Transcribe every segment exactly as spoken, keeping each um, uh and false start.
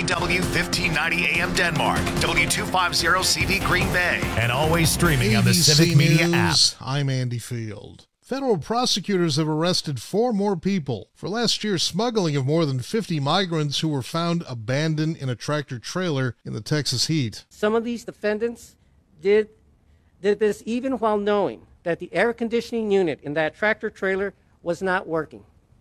W fifteen ninety A M Denmark, W two fifty C V Green Bay, and always streaming A B C on the Civic Media News, app. I'm Andy Field. Federal prosecutors have arrested four more people for last year's smuggling of more than fifty migrants who were found abandoned in a tractor trailer in the Texas heat. Some of these defendants did, did this even while knowing that the air conditioning unit in that tractor trailer was not working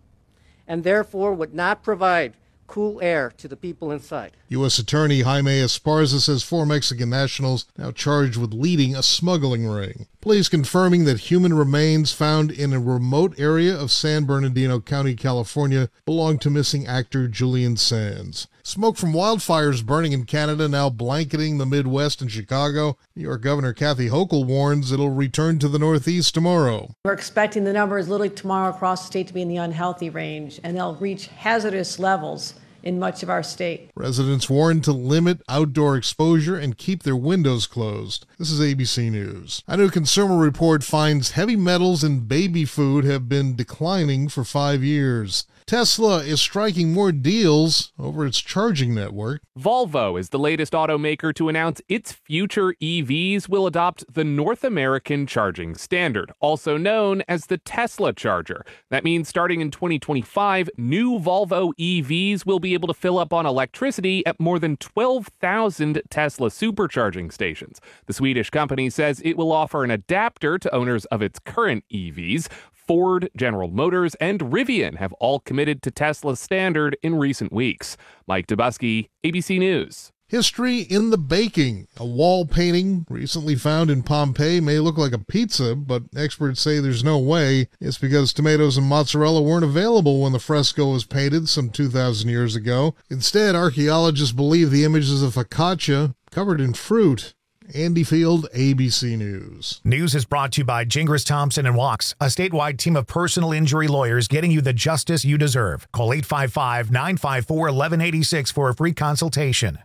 and therefore would not provide cool air to the people inside. U S Attorney Jaime Esparza says four Mexican nationals now charged with leading a smuggling ring. Police confirming that human remains found in a remote area of San Bernardino County, California, belong to missing actor Julian Sands. Smoke from wildfires burning in Canada now blanketing the Midwest and Chicago. New York Governor Kathy Hochul warns it'll return to the Northeast tomorrow. We're expecting the numbers literally tomorrow across the state to be in the unhealthy range, and they'll reach hazardous levels in much of our state. Residents warned to limit outdoor exposure and keep their windows closed. This is A B C News. A new Consumer Report finds heavy metals in baby food have been declining for five years. Tesla is striking more deals over its charging network. Volvo is the latest automaker to announce its future E Vs will adopt the North American Charging Standard, also known as the Tesla Charger. That means starting in twenty twenty-five, new Volvo E Vs will be able to fill up on electricity at more than twelve thousand Tesla supercharging stations. The Swedish company says it will offer an adapter to owners of its current E Vs. Ford, General Motors, and Rivian have all committed to Tesla's standard in recent weeks. Mike Dubusky, A B C News. History in the baking. A wall painting recently found in Pompeii may look like a pizza, but experts say there's no way. It's because tomatoes and mozzarella weren't available when the fresco was painted some two thousand years ago. Instead, archaeologists believe the image is a focaccia covered in fruit. Andy Field, A B C News. News is brought to you by Gingras Thompson and Walks, a statewide team of personal injury lawyers getting you the justice you deserve. Call eight five five, nine five four, one one eight six for a free consultation.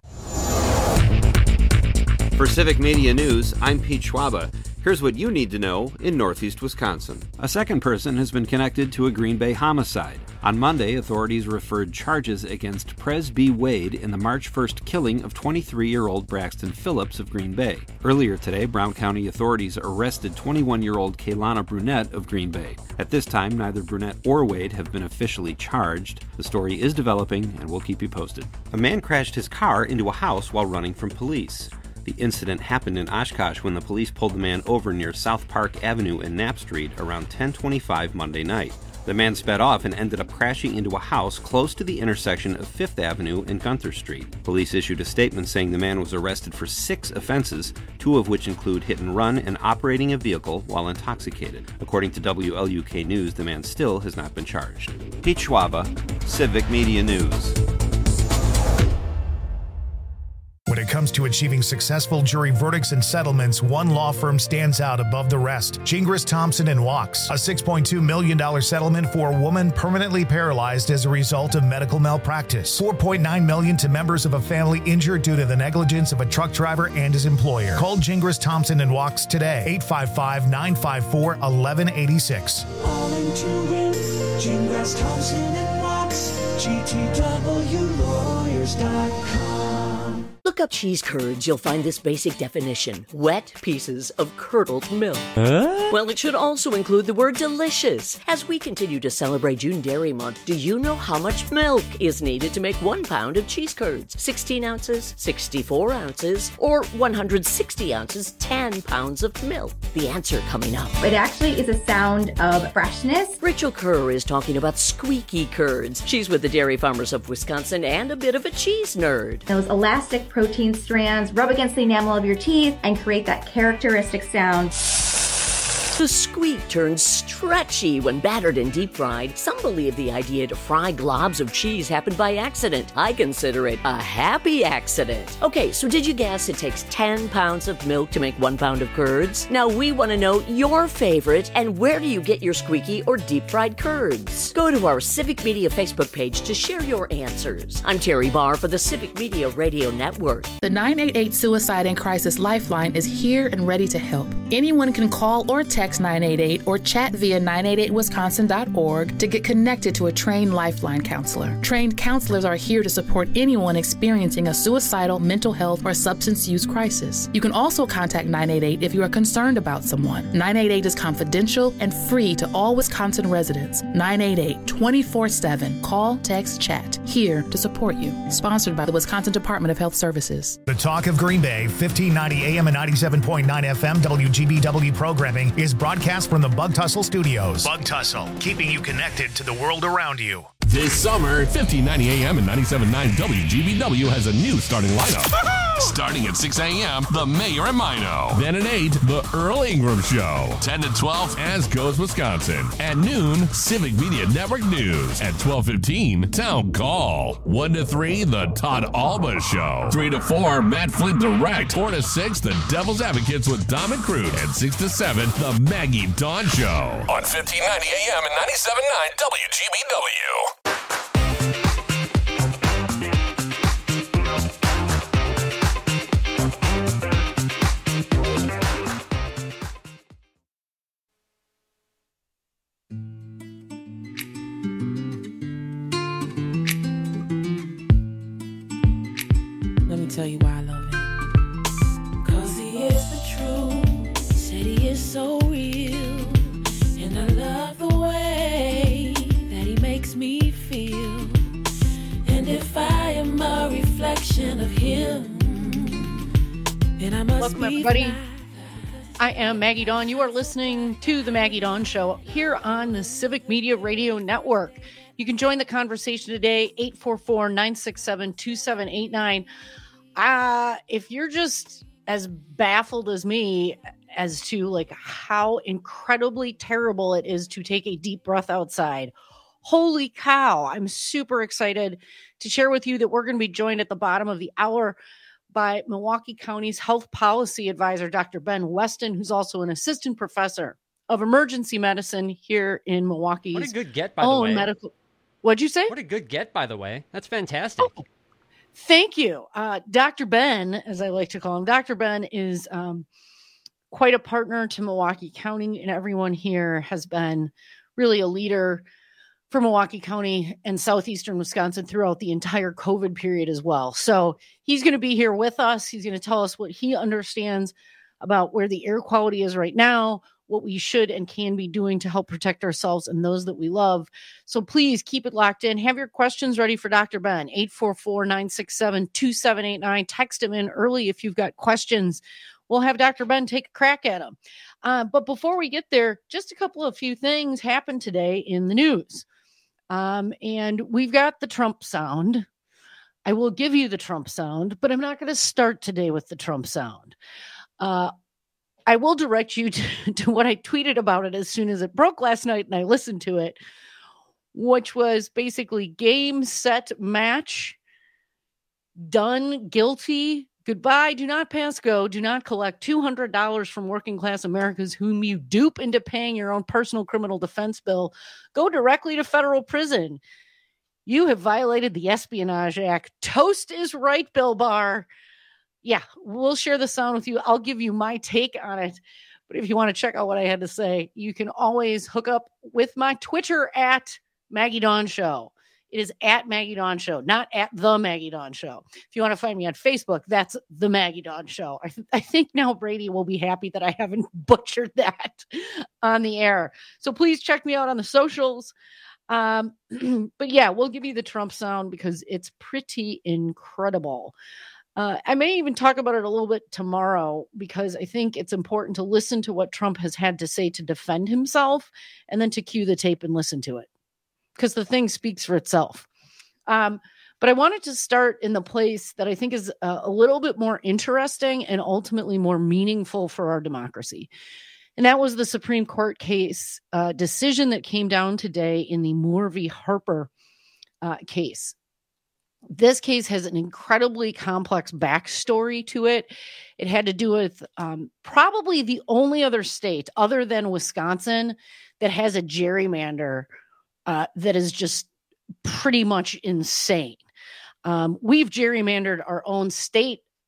For Civic Media News, I'm Pete Schwaba. Here's what you need to know in Northeast Wisconsin. A second person has been connected to a Green Bay homicide. On Monday, authorities referred charges against Pres B. Wade in the March first killing of twenty-three-year-old Braxton Phillips of Green Bay. Earlier today, Brown County authorities arrested twenty-one-year-old Kaylana Brunette of Green Bay. At this time, neither Brunette or Wade have been officially charged. The story is developing, and we'll keep you posted. A man crashed his car into a house while running from police. The incident happened in Oshkosh when the police pulled the man over near South Park Avenue and Knapp Street around ten twenty-five Monday night. The man sped off and ended up crashing into a house close to the intersection of Fifth Avenue and Gunther Street. Police issued a statement saying the man was arrested for six offenses, two of which include hit and run and operating a vehicle while intoxicated. According to W L U K News, the man still has not been charged. Pete Schwaba, Civic Media News. When it comes to achieving successful jury verdicts and settlements, one law firm stands out above the rest. Gingras Thompson and Walks, a six point two million dollars settlement for a woman permanently paralyzed as a result of medical malpractice. four point nine million dollars to members of a family injured due to the negligence of a truck driver and his employer. Call Gingras Thompson and Walks today, eight five five, nine five four, one one eight six. All into it, Gingras Thompson and Walks, G T W lawyers dot com. Look up cheese curds, you'll find this basic definition. Wet pieces of curdled milk. Huh? Well, it should also include the word delicious. As we continue to celebrate June Dairy Month, do you know how much milk is needed to make one pound of cheese curds? sixteen ounces, sixty-four ounces, or one hundred sixty ounces, ten pounds of milk? The answer coming up. It actually is a sound of freshness. Rachel Kerr is talking about squeaky curds. She's with the Dairy Farmers of Wisconsin and a bit of a cheese nerd. Those elastic protein strands rub against the enamel of your teeth and create that characteristic sound. The squeak turns stretchy when battered and deep fried. Some believe the idea to fry globs of cheese happened by accident. I consider it a happy accident. Okay, so did you guess it takes ten pounds of milk to make one pound of curds? Now we want to know your favorite and where do you get your squeaky or deep fried curds? Go to our Civic Media Facebook page to share your answers. I'm Terry Barr for the Civic Media Radio Network. The nine eight eight Suicide and Crisis Lifeline is here and ready to help. Anyone can call or text text nine eight eight or chat via nine eight eight wisconsin dot org to get connected to a trained Lifeline counselor. Trained counselors are here to support anyone experiencing a suicidal, mental health, or substance use crisis. You can also contact nine eight eight if you are concerned about someone. nine eight eight is confidential and free to all Wisconsin residents. nine eight eight, twenty-four seven. Call, text, chat. Here to support you. Sponsored by the Wisconsin Department of Health Services. The Talk of Green Bay, fifteen ninety A M and ninety-seven point nine F M W G B W programming is broadcast from the Bug Tussle Studios. Bug Tussle, keeping you connected to the world around you. This summer, fifteen ninety A M and ninety-seven point nine W G B W has a new starting lineup. Starting at six A M, The Mayor and Mino. Then at eight, The Earl Ingram Show. ten to twelve, As Goes Wisconsin. At noon, Civic Media Network News. At twelve fifteen, Town Call. one to three, The Todd Alba Show. three to four, Matt Flint Direct. four to six, The Devil's Advocates with Dom and Crude. And six to seven, The Maggie Dawn Show. On fifteen ninety A M and ninety-seven point nine W G B W. Tell you why I love him. Cause he is the truth, said he is so real, and I love the way that he makes me feel. And if I am a reflection of him, then I must Welcome, be everybody. right. I am Maggie Dawn. You are listening to The Maggie Dawn Show here on the Civic Media Radio Network. You can join the conversation today, eight four four, nine six seven, two seven eight nine. Uh, if you're just as baffled as me as to like how incredibly terrible it is to take a deep breath outside, holy cow, I'm super excited to share with you that we're going to be joined at the bottom of the hour by Milwaukee County's health policy advisor, Doctor Ben Weston, who's also an assistant professor of emergency medicine here in Milwaukee's What a good get, by the own way. medical. What'd you say? What a good get, by the way. That's fantastic. Oh. Thank you. Uh, Doctor Ben, as I like to call him, Doctor Ben is um, quite a partner to Milwaukee County, and everyone here has been really a leader for Milwaukee County and southeastern Wisconsin throughout the entire COVID period as well. So he's going to be here with us. He's going to tell us what he understands about where the air quality is right now, what we should and can be doing to help protect ourselves and those that we love. So please keep it locked in. Have your questions ready for Doctor Ben, eight four four, nine six seven, two seven eight nine. Text him in early if you've got questions. We'll have Doctor Ben take a crack at them. Uh, but before we get there, just a couple of few things happened today in the news. Um, and we've got the Trump sound. I will give you the Trump sound, but I'm not going to start today with the Trump sound. Uh, I will direct you to, to what I tweeted about it as soon as it broke last night and I listened to it, which was basically game, set, match, done, guilty, goodbye, do not pass go, do not collect two hundred dollars from working class Americans whom you dupe into paying your own personal criminal defense bill, go directly to federal prison. You have violated the Espionage Act. Toast is right, Bill Barr. Yeah, we'll share the sound with you. I'll give you my take on it. But if you want to check out what I had to say, you can always hook up with my Twitter at Maggie Dawn Show. It is at Maggie Dawn Show, not at the Maggie Dawn Show. If you want to find me on Facebook, that's the Maggie Dawn Show. I, th- I think now Brady will be happy that I haven't butchered that on the air. So please check me out on the socials. Um, but yeah, we'll give you the Trump sound because it's pretty incredible. Uh, I may even talk about it a little bit tomorrow because I think it's important to listen to what Trump has had to say to defend himself and then to cue the tape and listen to it because the thing speaks for itself. Um, but I wanted to start in the place that I think is a, a little bit more interesting and ultimately more meaningful for our democracy. And that was the Supreme Court case uh, decision that came down today in the Moore v. Harper uh, case. This case has an incredibly complex backstory to it. It had to do with um, probably the only other state other than Wisconsin that has a gerrymander uh, that is just pretty much insane. Um, we've gerrymandered our own state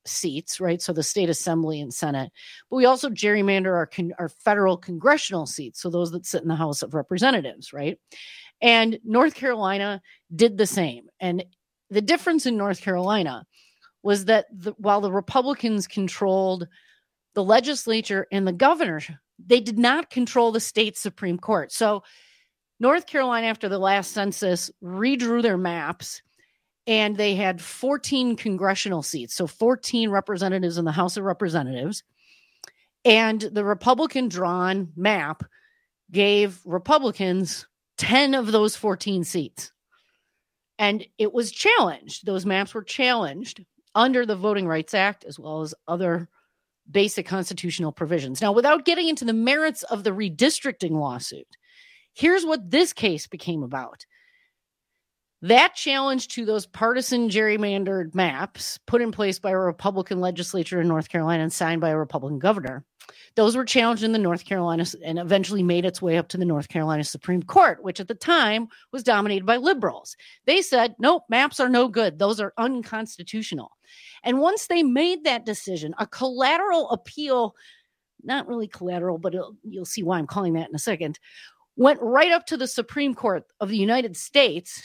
seats, right? So the state assembly and Senate, but we also gerrymander our, con- our federal congressional seats. So those that sit in the House of Representatives, right? And North Carolina did the same. And the difference in North Carolina was that the, while the Republicans controlled the legislature and the governor, they did not control the state Supreme Court. So North Carolina, after the last census, redrew their maps, and they had fourteen congressional seats, so fourteen representatives in the House of Representatives. And the Republican-drawn map gave Republicans ten of those fourteen seats. And it was challenged. Those maps were challenged under the Voting Rights Act, as well as other basic constitutional provisions. Now, without getting into the merits of the redistricting lawsuit, here's what this case became about. That challenge to those partisan gerrymandered maps put in place by a Republican legislature in North Carolina and signed by a Republican governor, those were challenged in the North Carolina and eventually made its way up to the North Carolina Supreme Court, which at the time was dominated by liberals. They said, nope, maps are no good. Those are unconstitutional. And once they made that decision, a collateral appeal, not really collateral, but you'll see why I'm calling that in a second, went right up to the Supreme Court of the United States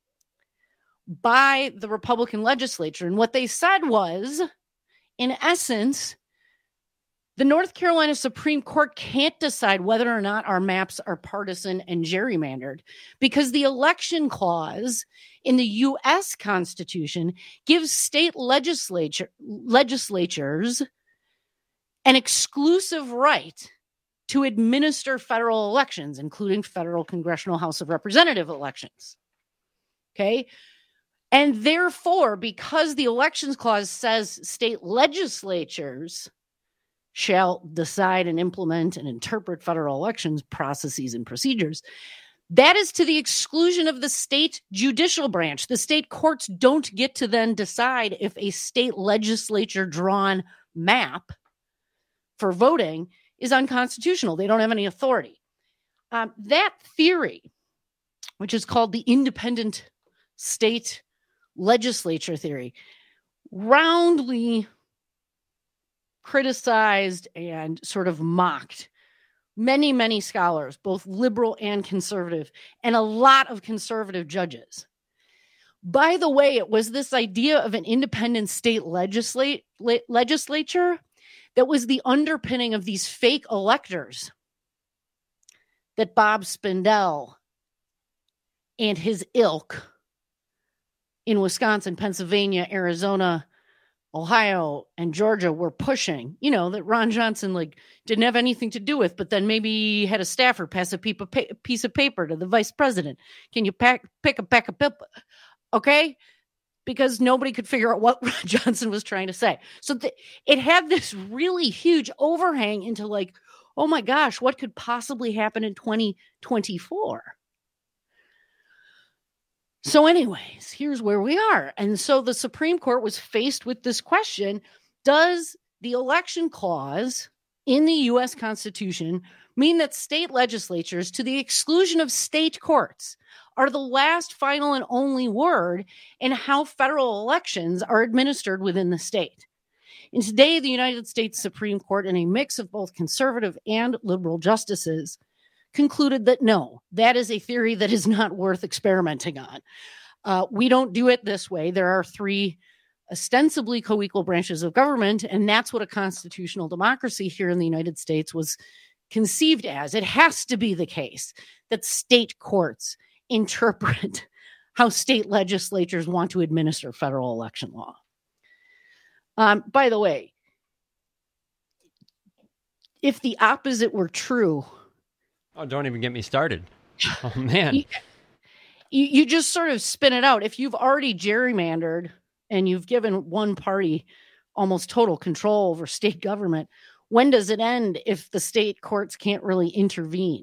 by the Republican legislature. And what they said was, in essence, the North Carolina Supreme Court can't decide whether or not our maps are partisan and gerrymandered because the election clause in the U S Constitution gives state legislature legislatures an exclusive right to administer federal elections, including federal congressional House of Representative elections. Okay. And therefore, because the elections clause says state legislatures shall decide and implement and interpret federal elections processes and procedures, that is to the exclusion of the state judicial branch. The state courts don't get to then decide if a state legislature drawn map for voting is unconstitutional. They don't have any authority. Um, that theory, which is called the independent state legislature theory, roundly criticized and sort of mocked many, many scholars, both liberal and conservative, and a lot of conservative judges. By the way, it was this idea of an independent state legislate, le- legislature that was the underpinning of these fake electors that Bob Spindell and his ilk in Wisconsin, Pennsylvania, Arizona, Ohio, and Georgia were pushing, you know, that Ron Johnson like didn't have anything to do with, but then maybe had a staffer pass a piece of paper to the vice president. Can you pack, pick a pack of pip? Okay. Because nobody could figure out what Ron Johnson was trying to say. So th- it had this really huge overhang into like, oh my gosh, what could possibly happen in twenty twenty-four? So anyways, here's where we are. And so the Supreme Court was faced with this question: does the election clause in the U S Constitution mean that state legislatures, to the exclusion of state courts, are the last, final, and only word in how federal elections are administered within the state? And today, the United States Supreme Court, in a mix of both conservative and liberal justices, concluded that no, that is a theory that is not worth experimenting on. Uh, we don't do it this way. There are three ostensibly co-equal branches of government, and that's what a constitutional democracy here in the United States was conceived as. It has to be the case that state courts interpret how state legislatures want to administer federal election law. Um, by the way, if the opposite were true, oh, don't even get me started. Oh, man. you, you just sort of spin it out. If you've already gerrymandered and you've given one party almost total control over state government, when does it end if the state courts can't really intervene?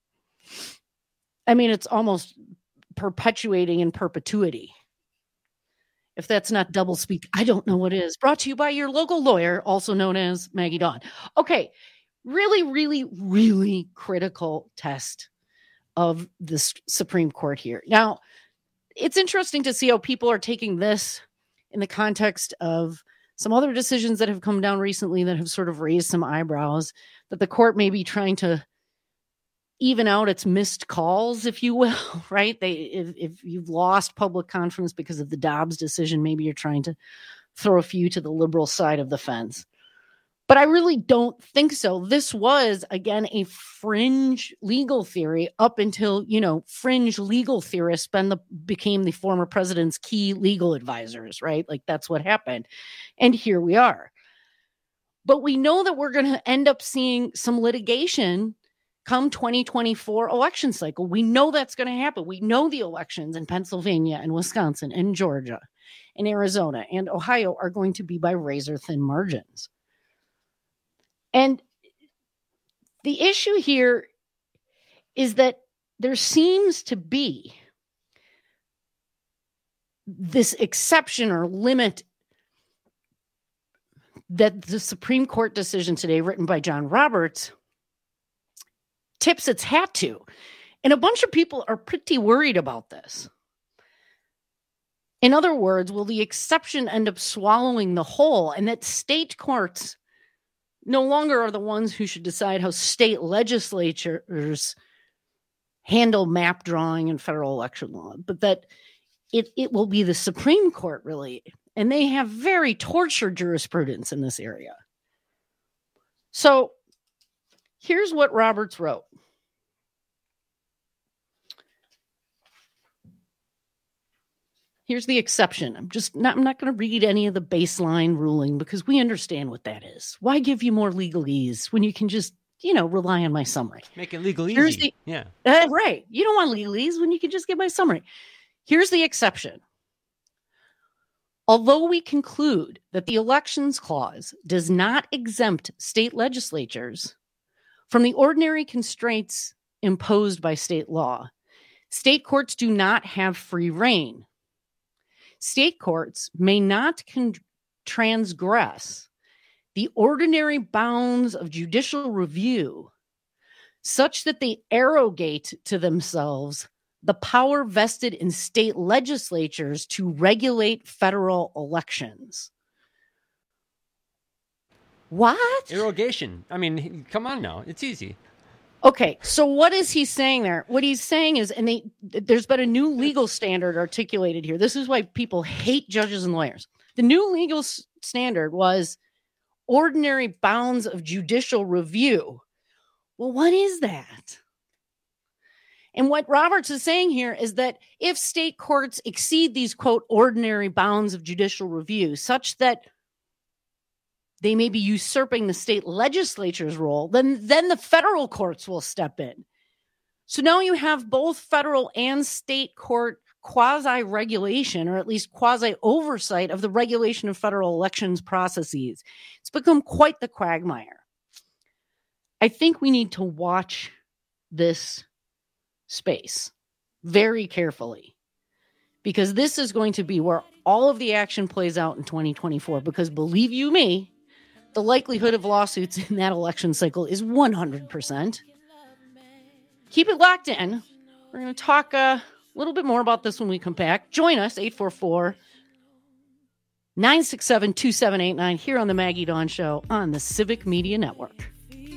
I mean, it's almost perpetuating in perpetuity. If that's not doublespeak, I don't know what is. Brought to you by your local lawyer, also known as Maggie Dawn. Okay, really, really, really critical test of the Supreme Court here. Now, it's interesting to see how people are taking this in the context of some other decisions that have come down recently that have sort of raised some eyebrows, that the court may be trying to even out its missed calls, if you will, right? They, if, if you've lost public confidence because of the Dobbs decision, maybe you're trying to throw a few to the liberal side of the fence. But I really don't think so. This was, again, a fringe legal theory up until, you know, fringe legal theorists been the, became the former president's key legal advisors, right? Like that's what happened. And here we are. But we know that we're going to end up seeing some litigation come twenty twenty-four election cycle. We know that's going to happen. We know the elections in Pennsylvania and Wisconsin and Georgia and Arizona and Ohio are going to be by razor thin margins. And the issue here is that there seems to be this exception or limit that the Supreme Court decision today, written by John Roberts, tips its hat to. And a bunch of people are pretty worried about this. In other words, will the exception end up swallowing the whole, and that state courts no longer are the ones who should decide how state legislatures handle map drawing and federal election law, but that it, it will be the Supreme Court, really. And they have very tortured jurisprudence in this area. So here's what Roberts wrote. Here's the exception. I'm just not, I'm not going to read any of the baseline ruling because we understand what that is. Why give you more legalese when you can just, you know, rely on my summary? Make it legal Here's easy. The, yeah. Uh, right. You don't want legalese when you can just get my summary. Here's the exception. Although we conclude that the Elections Clause does not exempt state legislatures from the ordinary constraints imposed by state law, state courts do not have free rein. State courts may not con- transgress the ordinary bounds of judicial review such that they arrogate to themselves the power vested in state legislatures to regulate federal elections. What? Irrogation. I mean, come on now. It's easy. Okay, so what is he saying there? What he's saying is, and they, there's been a new legal standard articulated here. This is why people hate judges and lawyers. The new legal s- standard was ordinary bounds of judicial review. Well, what is that? And what Roberts is saying here is that if state courts exceed these, quote, ordinary bounds of judicial review, such that they may be usurping the state legislature's role, then, then the federal courts will step in. So now you have both federal and state court quasi-regulation, or at least quasi-oversight of the regulation of federal elections processes. It's become quite the quagmire. I think we need to watch this space very carefully, because this is going to be where all of the action plays out in twenty twenty-four, because believe you me, the likelihood of lawsuits in that election cycle is one hundred percent. Keep it locked in. We're going to talk a little bit more about this when we come back. Join us, eight four four, nine six seven, two seven eight nine, here on the Maggie Dawn Show on the Civic Media Network.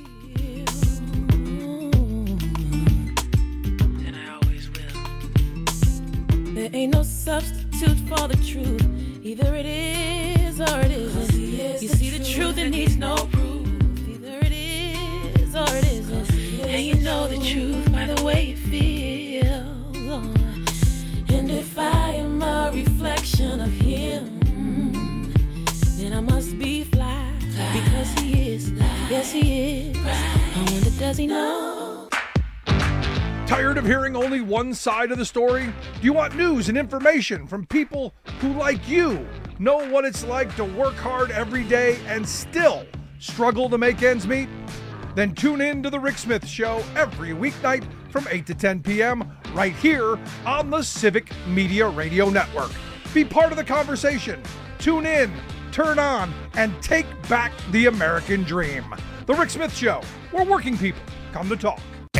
There ain't no substitute for the truth. Either it is or it isn't. You see the truth, it needs no proof. Either it is or it isn't. And you know the truth by the way it feels. And if I am a reflection of him, then I must be fly. Because he is. Yes, he is. I wonder, does he know? Tired of hearing only one side of the story? Do you want news and information from people who, like you, know what it's like to work hard every day and still struggle to make ends meet? Then tune in to The Rick Smith Show every weeknight from eight to ten p.m. right here on the Civic Media Radio Network. Be part of the conversation. Tune in, turn on, and take back the American dream. The Rick Smith Show, where working people come to talk.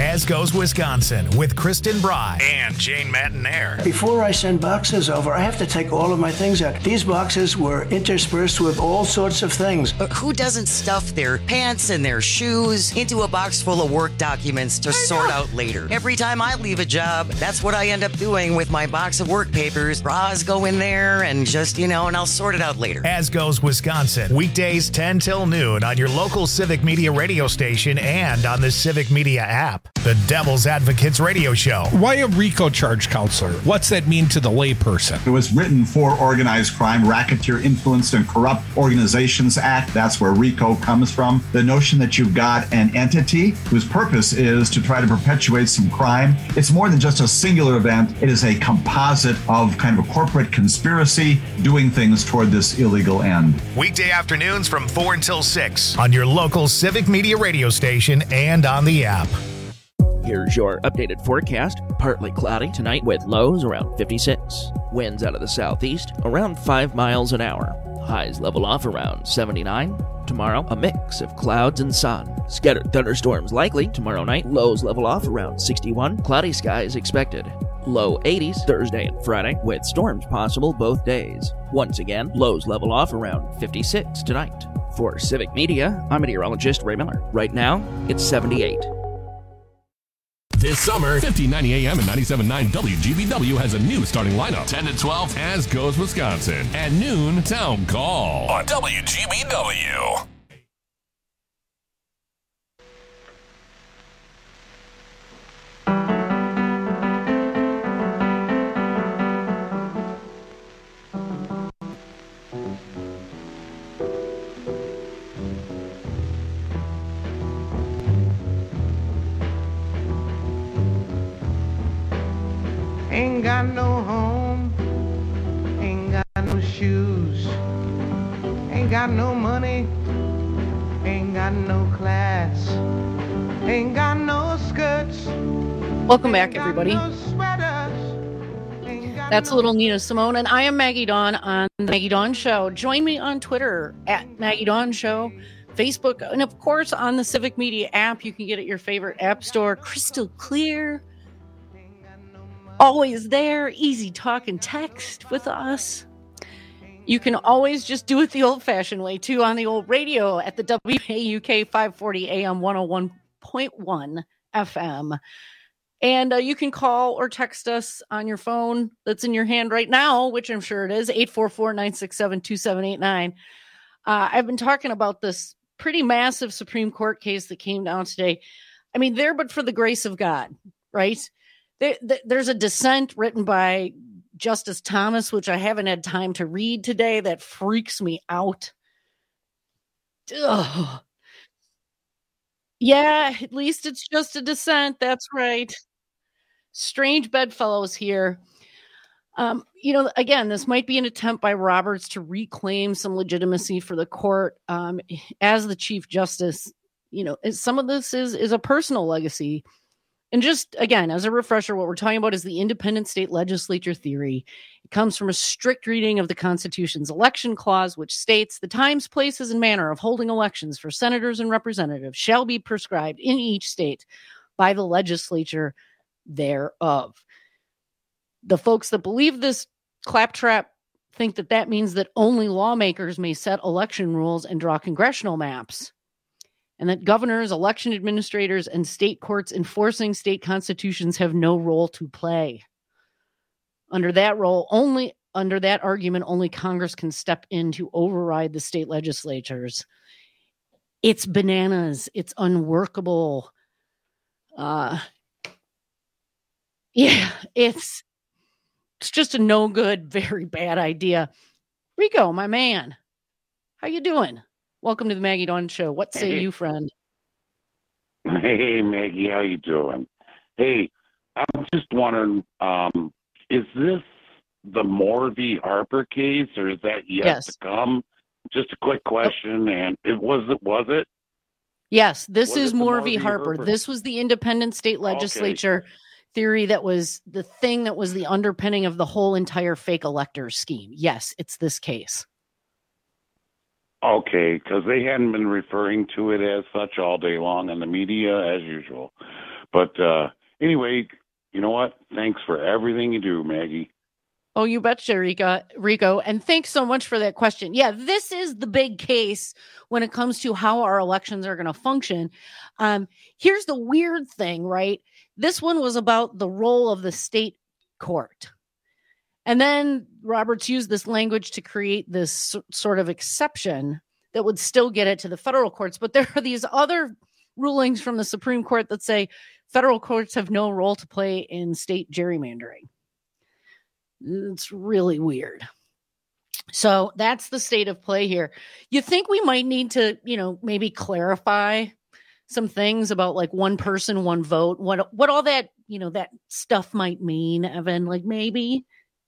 As Goes Wisconsin with Kristen Bry and Jane Matanair. Before I send boxes over, I have to take all of my things out. These boxes were interspersed with all sorts of things. But who doesn't stuff their pants and their shoes into a box full of work documents to sort out later? Every time I leave a job, that's what I end up doing with my box of work papers. Bras go in there and just, you know, and I'll sort it out later. As Goes Wisconsin, weekdays ten till noon on your local Civic Media radio station and on the Civic Media app. The Devil's Advocates Radio Show. Why a RICO charge counselor? What's that mean to the layperson? It was written for Organized Crime, Racketeer Influenced and Corrupt Organizations Act. That's where RICO comes from. The notion that you've got an entity whose purpose is to try to perpetuate some crime. It's more than just a singular event. It is a composite of kind of a corporate conspiracy doing things toward this illegal end. Weekday afternoons from four until six on your local Civic Media radio station and on the app. Here's your updated forecast. Partly cloudy tonight with lows around fifty-six. Winds out of the southeast around five miles an hour. Highs level off around seventy-nine. Tomorrow, a mix of clouds and sun. Scattered thunderstorms likely tomorrow night. Lows level off around sixty-one. Cloudy skies expected. Low eighties Thursday and Friday with storms possible both days. Once again, lows level off around fifty-six tonight. For Civic Media, I'm meteorologist Ray Miller. Right now, it's seventy-eight. This summer, fifteen ninety A M and ninety-seven point nine W G B W has a new starting lineup. ten to twelve, As Goes Wisconsin. At noon, Town Call on W G B W. Ain't got no home, ain't got no shoes, ain't got no money, ain't got no class, ain't got no skirts. Welcome back, everybody. That's a little Nina Simone, and I am Maggie Dawn on the Maggie Dawn Show. Join me on Twitter at Maggie Dawn Show, Facebook, and of course on the Civic Media app. You can get it at your favorite app store. Crystal clear. Always there, easy talk and text with us. You can always just do it the old-fashioned way, too, on the old radio at the W A U K five forty A M one oh one point one F M. And uh, you can call or text us on your phone that's in your hand right now, which I'm sure it is, eight four four, nine six seven, two seven eight nine. Uh, I've been talking about this pretty massive Supreme Court case that came down today. I mean, there but for the grace of God, right? There's a dissent written by Justice Thomas, which I haven't had time to read today, that freaks me out. Ugh. Yeah, at least it's just a dissent. That's right. Strange bedfellows here. Um, you know, again, this might be an attempt by Roberts to reclaim some legitimacy for the court. Um, as the Chief Justice, you know, some of this is, is a personal legacy. And just, again, as a refresher, what we're talking about is the independent state legislature theory. It comes from a strict reading of the Constitution's election clause, which states the times, places, and manner of holding elections for senators and representatives shall be prescribed in each state by the legislature thereof. The folks that believe this claptrap think that that means that only lawmakers may set election rules and draw congressional maps, and that governors, election administrators, and state courts enforcing state constitutions have no role to play. Under that role, only under that argument, only Congress can step in to override the state legislatures. It's bananas. It's unworkable. Uh, yeah, it's it's just a no good, very bad idea. Rico, my man, how you doing? Welcome to the Maggie Dawn Show. What say Hey. you, friend? Hey, Maggie, how you doing? Hey, I'm just wondering, um, is this the Moore v. Harper case, or is that yet Yes. to come? Just a quick question, and it was it was it? Yes, this Was is it the Moore Moore v. v. Harper. Harper? This was the independent state legislature theory that was the thing that was the underpinning of the whole entire fake electors scheme. Yes, it's this case. Okay, because they hadn't been referring to it as such all day long in the media as usual. But uh, anyway, you know what? Thanks for everything you do, Maggie. Oh, you betcha, Rico. Rico. And thanks so much for that question. Yeah, this is the big case when it comes to how our elections are going to function. Um, here's the weird thing, right? This one was about the role of the state court. And then Roberts used this language to create this sort of exception that would still get it to the federal courts. But there are these other rulings from the Supreme Court that say federal courts have no role to play in state gerrymandering. It's really weird. So that's the state of play here. You think we might need to, you know, maybe clarify some things about like one person, one vote, what what all that, you know, that stuff might mean, Evan, like maybe.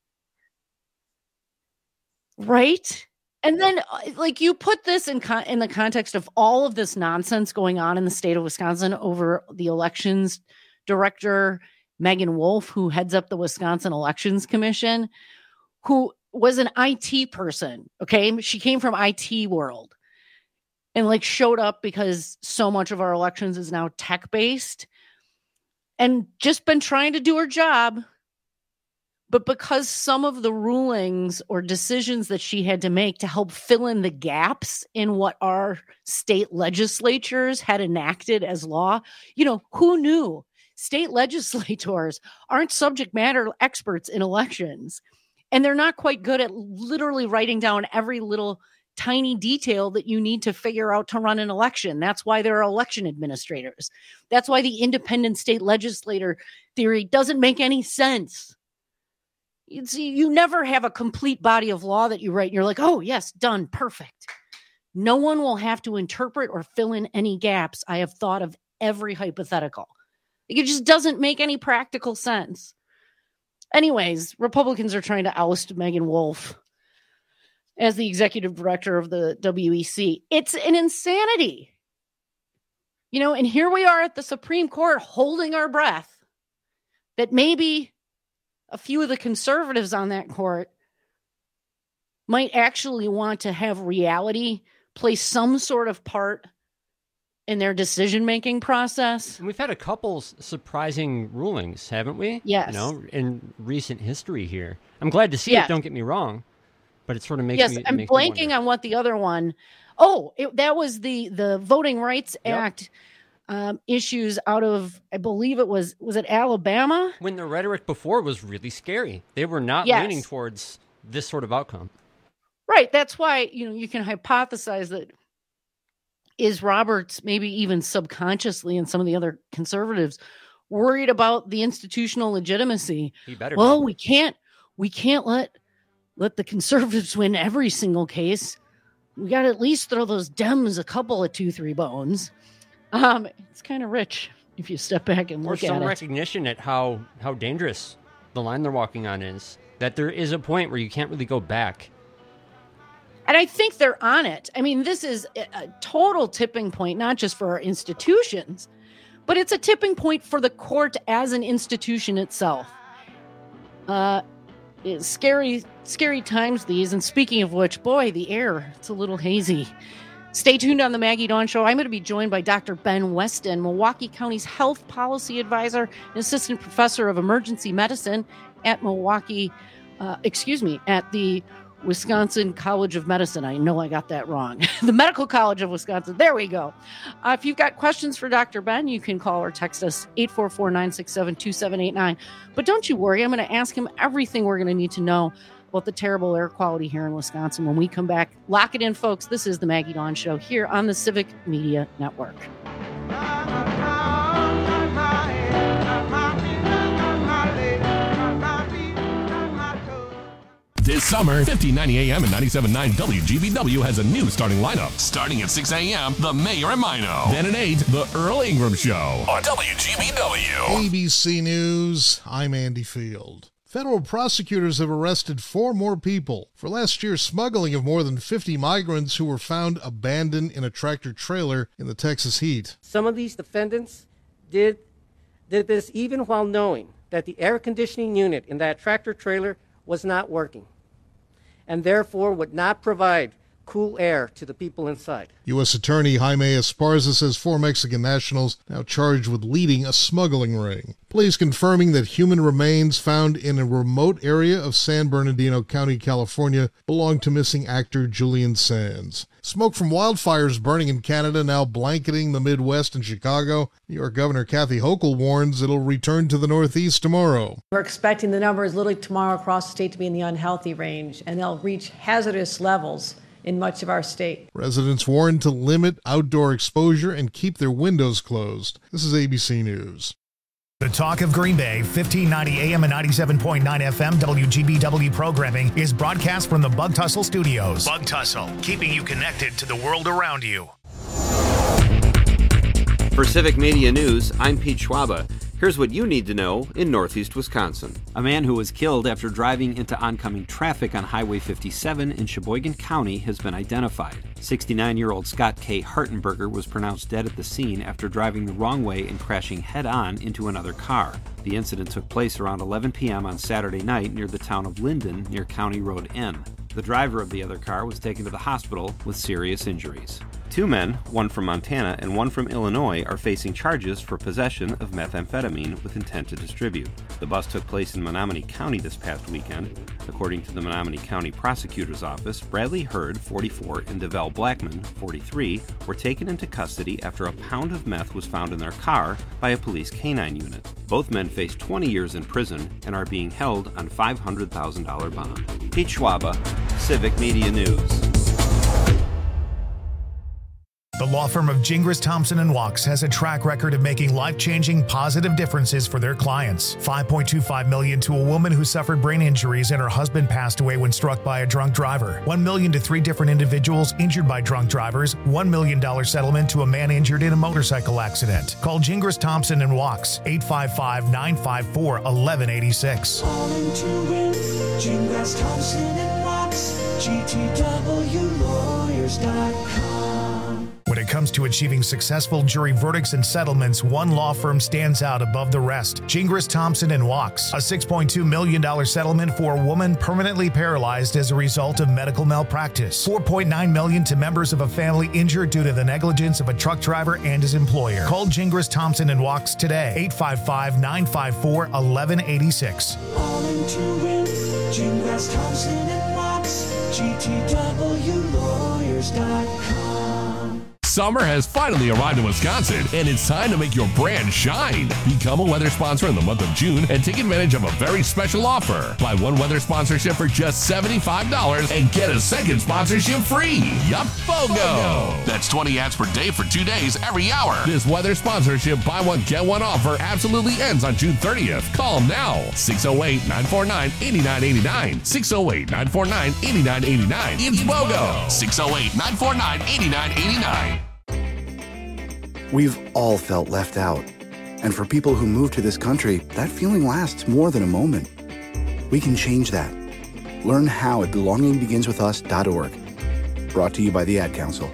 Right? And then like you put this in con- in the context of all of this nonsense going on in the state of Wisconsin over the elections director, Megan Wolf, who heads up the Wisconsin Elections Commission, who was an I T person. Okay. She came from I T world and like showed up because so much of our elections is now tech based and just been trying to do her job. But because some of the rulings or decisions that she had to make to help fill in the gaps in what our state legislatures had enacted as law, you know, who knew? State legislators aren't subject matter experts in elections, and they're not quite good at literally writing down every little tiny detail that you need to figure out to run an election. That's why there are election administrators. That's why the independent state legislator theory doesn't make any sense. You see, you never have a complete body of law that you write and you're like, oh, yes, done, perfect. No one will have to interpret or fill in any gaps. I have thought of every hypothetical. It just doesn't make any practical sense. Anyways, Republicans are trying to oust Megan Wolf as the executive director of the W E C. It's an insanity. You know, and here we are at the Supreme Court holding our breath that maybe a few of the conservatives on that court might actually want to have reality play some sort of part in their decision-making process. And we've had a couple surprising rulings, haven't we? Yes. You know, in recent history here. I'm glad to see yes. it, don't get me wrong, but it sort of makes yes, me I'm makes blanking me on what the other one. Oh, it, that was the the Voting Rights Yep. Act um, issues out of, I believe it was, was it Alabama? When the rhetoric before was really scary. They were not Yes. leaning towards this sort of outcome. Right. That's why, you know, you can hypothesize that is Roberts maybe even subconsciously and some of the other conservatives worried about the institutional legitimacy. He better Well, be. we can't we can't let let the conservatives win every single case. We got to at least throw those Dems a couple of two, three bones. Um, it's kind of rich if you step back and Or look some at it. recognition at how, how dangerous the line they're walking on is. That there is a point where you can't really go back. And I think they're on it. I mean, this is a a total tipping point, not just for our institutions, but it's a tipping point for the court as an institution itself. Uh, it's scary, scary times these. And speaking of which, boy, the air, it's a little hazy. Stay tuned on the Maggie Dawn Show. I'm going to be joined by Doctor Ben Weston, Milwaukee County's health policy advisor and assistant professor of emergency medicine at Milwaukee, uh, excuse me, at the Wisconsin College of Medicine. I know I got that wrong. The Medical College of Wisconsin. There we go. Uh, if you've got questions for Doctor Ben, you can call or text us eight four four, nine six seven, two seven eight nine. But don't you worry. I'm going to ask him everything we're going to need to know about the terrible air quality here in Wisconsin when we come back. Lock it in, folks. This is the Maggie Dawn Show here on the Civic Media Network. This summer, fifteen ninety A M and ninety-seven point nine W G B W has a new starting lineup. Starting at six A M, The Mayor and Mino. Then at eight, The Earl Ingram Show on W G B W. A B C News, I'm Andy Field. Federal prosecutors have arrested four more people for last year's smuggling of more than fifty migrants who were found abandoned in a tractor trailer in the Texas heat. Some of these defendants did, did this even while knowing that the air conditioning unit in that tractor trailer was not working, and therefore would not provide cool air to the people inside. U S Attorney Jaime Esparza says four Mexican nationals now charged with leading a smuggling ring. Police confirming that human remains found in a remote area of San Bernardino County, California, belong to missing actor Julian Sands. Smoke from wildfires burning in Canada now blanketing the Midwest and Chicago. New York Governor Kathy Hochul warns it'll return to the Northeast tomorrow. We're expecting the numbers literally tomorrow across the state to be in the unhealthy range, and they'll reach hazardous levels in much of our state. Residents warned to limit outdoor exposure and keep their windows closed. This is A B C News. The Talk of Green Bay, fifteen ninety A M and ninety-seven point nine F M W G B W programming is broadcast from the Bug Tussle Studios. Bug Tussle, keeping you connected to the world around you. For Civic Media News, I'm Pete Schwaba. Here's what you need to know in Northeast Wisconsin. A man who was killed after driving into oncoming traffic on Highway fifty-seven in Sheboygan County has been identified. sixty-nine-year-old Scott K. Hartenberger was pronounced dead at the scene after driving the wrong way and crashing head-on into another car. The incident took place around eleven p.m. on Saturday night near the town of Linden near County Road N. The driver of the other car was taken to the hospital with serious injuries. Two men, one from Montana and one from Illinois, are facing charges for possession of methamphetamine with intent to distribute. The bust took place in Menominee County this past weekend. According to the Menominee County Prosecutor's Office, Bradley Hurd, forty-four, and DeVell Blackman, forty-three, were taken into custody after a pound of meth was found in their car by a police canine unit. Both men face twenty years in prison and are being held on five hundred thousand dollars bond. Pete Schwaba, Civic Media News. The law firm of Gingras, Thompson and Wachs has a track record of making life-changing positive differences for their clients. five point two five million dollars to a woman who suffered brain injuries and her husband passed away when struck by a drunk driver. one million dollars to three different individuals injured by drunk drivers. one million dollars settlement to a man injured in a motorcycle accident. Call Gingras, Thompson and Wachs, eight five five, nine five four, one one eight six. All in to win. Gingras, Thompson and Wachs. G T W lawyers dot com. When it comes to achieving successful jury verdicts and settlements, one law firm stands out above the rest. Gingras, Thompson and Wachs. A six point two million dollars settlement for a woman permanently paralyzed as a result of medical malpractice. four point nine million dollars to members of a family injured due to the negligence of a truck driver and his employer. Call Gingras, Thompson and Wachs today. eight five five, nine five four, one one eight six. All in to win. Gingras, Thompson and Wachs. G T W lawyers dot com. Summer has finally arrived in Wisconsin, and it's time to make your brand shine. Become a weather sponsor in the month of June and take advantage of a very special offer. Buy one weather sponsorship for just seventy-five dollars and get a second sponsorship free. Yup, BOGO! That's twenty ads per day for two days every hour. This weather sponsorship buy one, get one offer absolutely ends on June thirtieth. Call them now. six oh eight, nine four nine, eight nine eight nine. six oh eight, nine four nine, eight nine eight nine. It's BOGO! six oh eight, nine four nine, eight nine eight nine. We've all felt left out. And for people who move to this country, that feeling lasts more than a moment. We can change that. Learn how at belonging begins with us dot org. Brought to you by the Ad Council.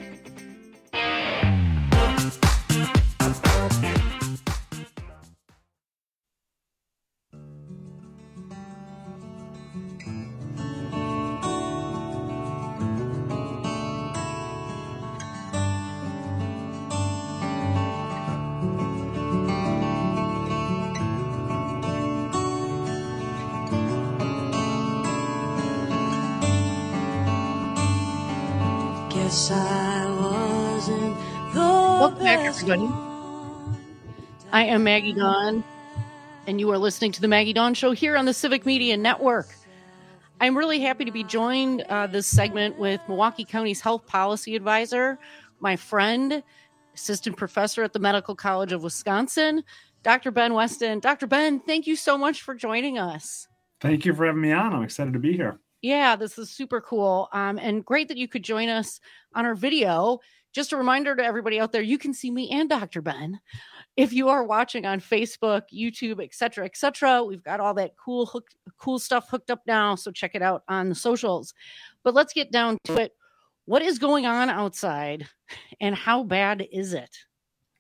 Welcome back, everybody. I am Maggie Dawn, and you are listening to the Maggie Dawn Show here on the Civic Media Network. I'm really happy to be joined uh, this segment with Milwaukee County's Health Policy Advisor, my friend, Assistant Professor at the Medical College of Wisconsin, Doctor Ben Weston. Doctor Ben, thank you so much for joining us. Thank you for having me on. I'm excited to be here. Yeah, this is super cool. Um, and great that you could join us on our video. Just a reminder to everybody out there, you can see me and Doctor Ben if you are watching on Facebook, YouTube, et cetera, et cetera. We've got all that cool, hook, cool stuff hooked up now, so check it out on the socials. But let's get down to it. What is going on outside, and how bad is it?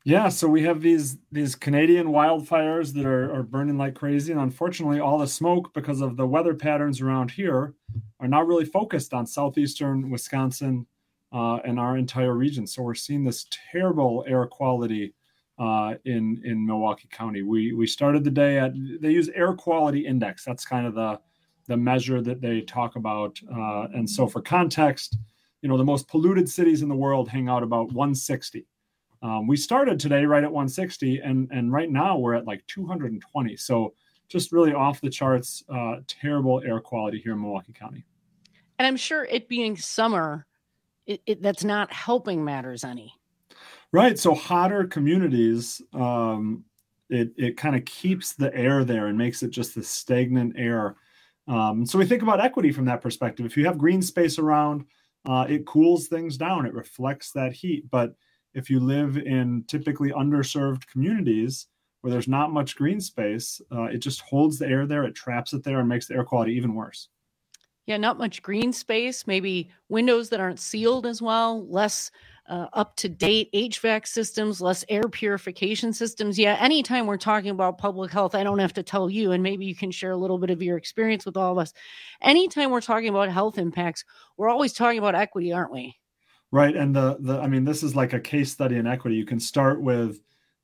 Yeah, so we have these these Canadian wildfires that are, are burning like crazy. And unfortunately, all the smoke, because of the weather patterns around here, are not really focused on southeastern Wisconsin uh, and our entire region. So we're seeing this terrible air quality uh, in, in Milwaukee County. We we started the day at, they use air quality index. That's kind of the, the measure that they talk about. Uh, and so for context, you know, the most polluted cities in the world hang out about one sixty. Um, we started today right at one sixty, and, and right now we're at like two hundred twenty. So just really off the charts, uh, terrible air quality here in Milwaukee County. And I'm sure it being summer, it, it, that's not helping matters any. Right. So hotter communities, um, it, it kind of keeps the air there and makes it just this stagnant air. Um, so we think about equity from that perspective. If you have green space around, uh, it cools things down. It reflects that heat. But if you live in typically underserved communities where there's not much green space, uh, it just holds the air there, it traps it there, and makes the air quality even worse. Yeah, not much green space, maybe windows that aren't sealed as well, less uh, up-to-date H V A C systems, less air purification systems. Yeah, anytime we're talking about public health, I don't have to tell you, and maybe you can share a little bit of your experience with all of us. Anytime we're talking about health impacts, we're always talking about equity, aren't we? Right. And the, the, I mean, this is like a case study in equity. You can start with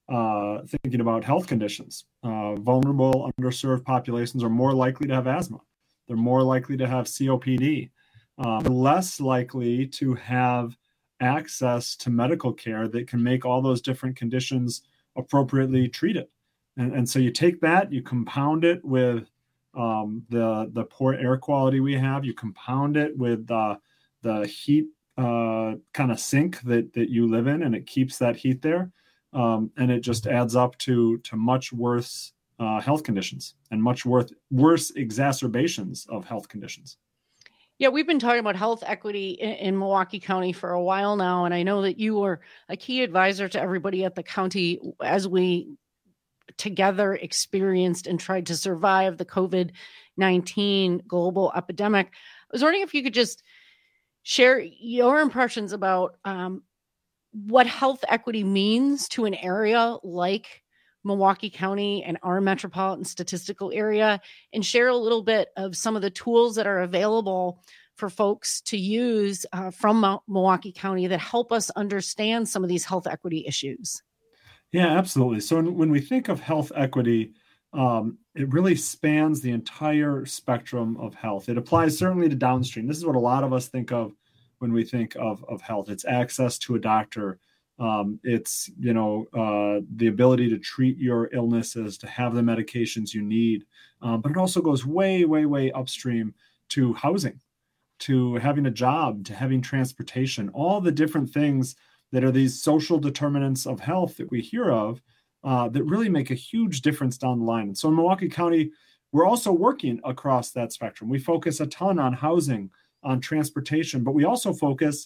uh, thinking about health conditions. Uh, vulnerable, underserved populations are more likely to have asthma. They're more likely to have C O P D. Uh, they're less likely to have access to medical care that can make all those different conditions appropriately treated. And, and so you take that, you compound it with um, the, the poor air quality we have, you compound it with uh, the heat uh, kind of sink that, that you live in, and it keeps that heat there. Um, and it just adds up to, to much worse uh, health conditions and much worse, worse exacerbations of health conditions. Yeah, we've been talking about health equity in, in Milwaukee County for a while now. And I know that you were a key advisor to everybody at the county as we together experienced and tried to survive the COVID nineteen global epidemic. I was wondering if you could just share your impressions about um, what health equity means to an area like Milwaukee County and our metropolitan statistical area, and share a little bit of some of the tools that are available for folks to use uh, from Mo- Milwaukee County that help us understand some of these health equity issues. Yeah, absolutely. So when we think of health equity, um, it really spans the entire spectrum of health. It applies certainly to downstream. This is what a lot of us think of when we think of, of health. It's access to a doctor. Um, it's, you know, uh, the ability to treat your illnesses, to have the medications you need. Um, but it also goes way, way, way upstream to housing, to having a job, to having transportation, all the different things that are these social determinants of health that we hear of uh, that really make a huge difference down the line. And so in Milwaukee County, we're also working across that spectrum. We focus a ton on housing, on transportation, but we also focus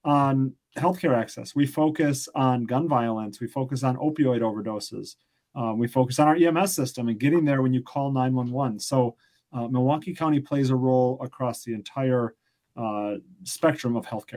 on healthcare access. We focus on gun violence. We focus on opioid overdoses. Um, we focus on our E M S system and getting there when you call nine one one. So uh, Milwaukee County plays a role across the entire uh, spectrum of healthcare.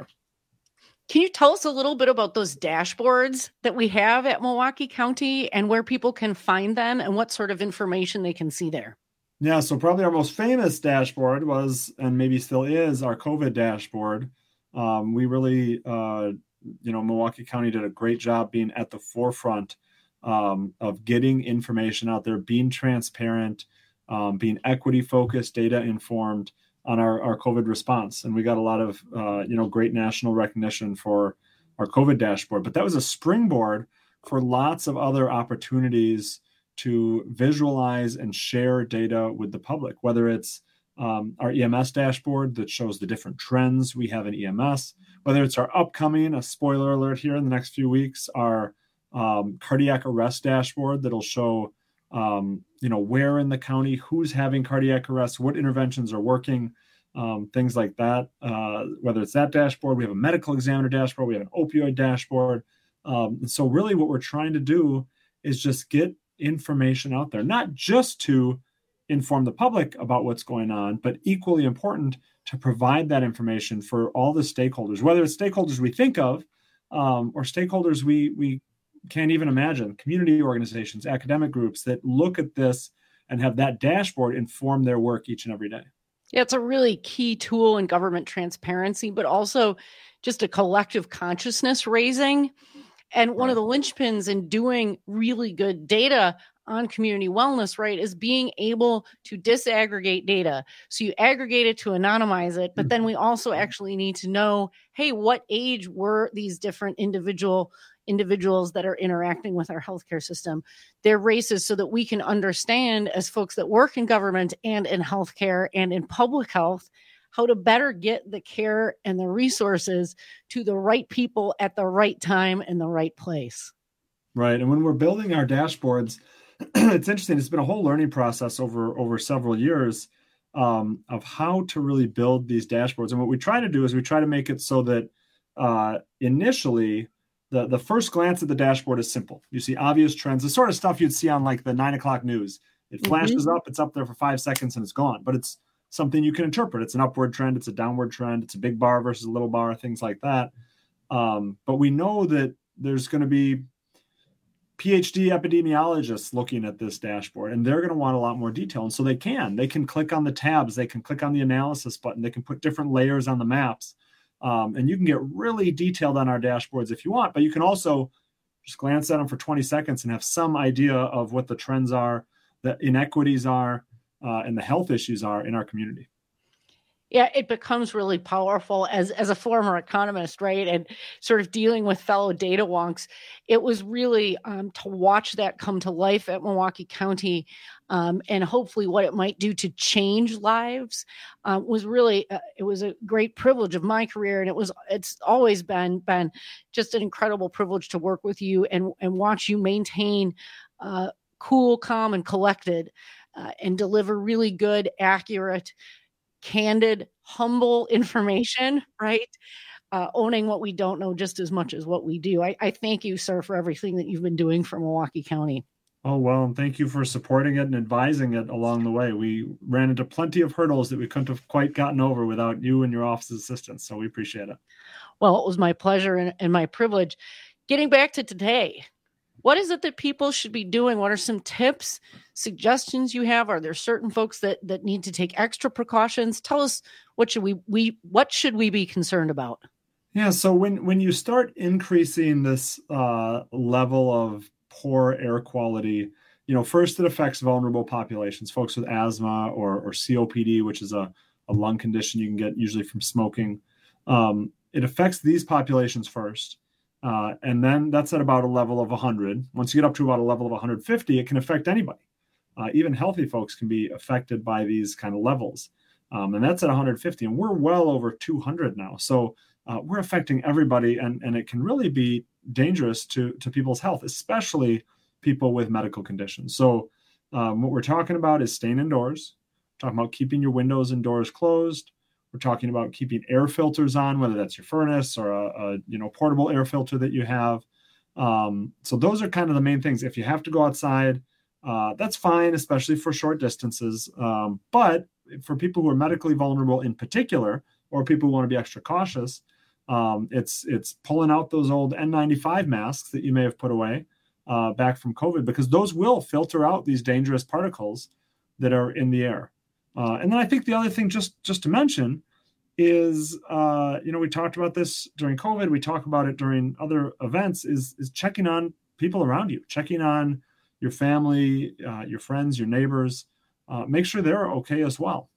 Can you tell us a little bit about those dashboards that we have at Milwaukee County and where people can find them and what sort of information they can see there? Yeah, so probably our most famous dashboard was, and maybe still is, our COVID dashboard. Um, we really, uh, you know, Milwaukee County did a great job being at the forefront um, of getting information out there, being transparent, um, being equity focused, data informed on our, our COVID response. And we got a lot of, uh, you know, great national recognition for our COVID dashboard. But that was a springboard for lots of other opportunities to visualize and share data with the public, whether it's um, our E M S dashboard that shows the different trends we have in E M S, whether it's our upcoming, a spoiler alert here in the next few weeks, our um, cardiac arrest dashboard that'll show, um, you know, where in the county, who's having cardiac arrest, what interventions are working, um, things like that. Uh, whether it's that dashboard, we have a medical examiner dashboard, we have an opioid dashboard. Um, and so really what we're trying to do is just get information out there, not just to inform the public about what's going on, but equally important to provide that information for all the stakeholders, whether it's stakeholders we think of um, or stakeholders we we can't even imagine community organizations, academic groups that look at this and have that dashboard inform their work each and every day. Yeah, it's a really key tool in government transparency, but also just a collective consciousness raising. And one of the linchpins in doing really good data on community wellness, right, is being able to disaggregate data. So you aggregate it to anonymize it, but then we also actually need to know, hey, what age were these different individual individuals that are interacting with our healthcare system, their races, so that we can understand, as folks that work in government and in healthcare and in public health, how to better get the care and the resources to the right people at the right time in the right place. Right. And when we're building our dashboards, it's interesting. It's been a whole learning process over, over several years um, of how to really build these dashboards. And what we try to do is we try to make it so that uh, initially the, the first glance at the dashboard is simple. You see obvious trends, the sort of stuff you'd see on like the nine o'clock news. It flashes mm-hmm. up, it's up there for five seconds and it's gone, but it's something you can interpret. It's an upward trend. It's a downward trend. It's a big bar versus a little bar, things like that. Um, but we know that there's going to be PhD epidemiologists looking at this dashboard, and they're going to want a lot more detail. And so they can, they can click on the tabs, they can click on the analysis button, they can put different layers on the maps. Um, and you can get really detailed on our dashboards if you want, but you can also just glance at them for twenty seconds and have some idea of what the trends are, the inequities are, uh, and the health issues are in our community. Yeah, it becomes really powerful as, as a former economist, right? And sort of dealing with fellow data wonks. It was really um, to watch that come to life at Milwaukee County um, and hopefully what it might do to change lives uh, was really, uh, it was a great privilege of my career. And it was, it's always been, been just an incredible privilege to work with you and, and watch you maintain uh, cool, calm, and collected uh, and deliver really good, accurate, candid, humble information, right? Uh, owning what we don't know just as much as what we do. I, I thank you, sir, for everything that you've been doing for Milwaukee County. Oh, well, and thank you for supporting it and advising it along the way. We ran into plenty of hurdles that we couldn't have quite gotten over without you and your office's assistance, so we appreciate it. Well, it was my pleasure and, and my privilege. Getting back to today, what is it that people should be doing? What are some tips, suggestions you have? Are there certain folks that, that need to take extra precautions? Tell us, what should we, we what should we be concerned about? Yeah, so when, when you start increasing this uh, level of poor air quality, you know, first it affects vulnerable populations, folks with asthma or, or C O P D, which is a, a lung condition you can get usually from smoking. Um, it affects these populations first. Uh, and then that's at about a level of one hundred. Once you get up to about a level of one hundred fifty, it can affect anybody. Uh, even healthy folks can be affected by these kind of levels. Um, and that's at one hundred fifty. And we're well over two hundred now. So uh, we're affecting everybody. And, and it can really be dangerous to, to people's health, especially people with medical conditions. So um, what we're talking about is staying indoors. We're talking about keeping your windows and doors closed. We're talking about keeping air filters on, whether that's your furnace or a, a you know portable air filter that you have. Um, so those are kind of the main things. If you have to go outside, uh, that's fine, especially for short distances. Um, but for people who are medically vulnerable in particular, or people who want to be extra cautious, um, it's it's pulling out those old N ninety-five masks that you may have put away uh, back from COVID, because those will filter out these dangerous particles that are in the air. Uh, and then I think the other thing just, just to mention is, uh, you know, we talked about this during COVID. We talk about it during other events is, is checking on people around you, checking on your family, uh, your friends, your neighbors, uh, make sure they're okay as well.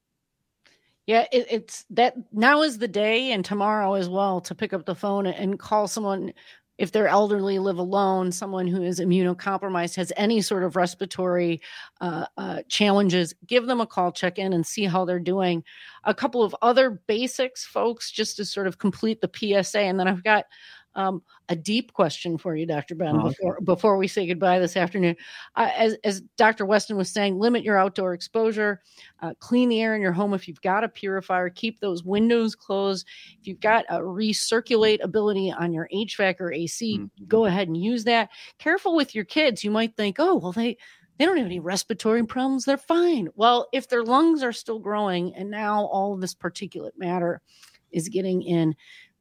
Yeah, it, it's that now is the day and tomorrow as well to pick up the phone and call someone. If they're elderly, live alone, someone who is immunocompromised, has any sort of respiratory uh, uh, challenges, give them a call, check in and see how they're doing. A couple of other basics, folks, just to sort of complete the P S A. And then I've got um, a deep question for you, Doctor Ben, oh, okay. before, before we say goodbye this afternoon. Uh, as, as Doctor Weston was saying, limit your outdoor exposure, uh, clean the air in your home. If you've got a purifier, keep those windows closed. If you've got a recirculate ability on your H V A C or A C, mm-hmm. go ahead and use that. Careful with your kids. You might think, oh, well, they, they don't have any respiratory problems. They're fine. Well, if their lungs are still growing and now all of this particulate matter is getting in,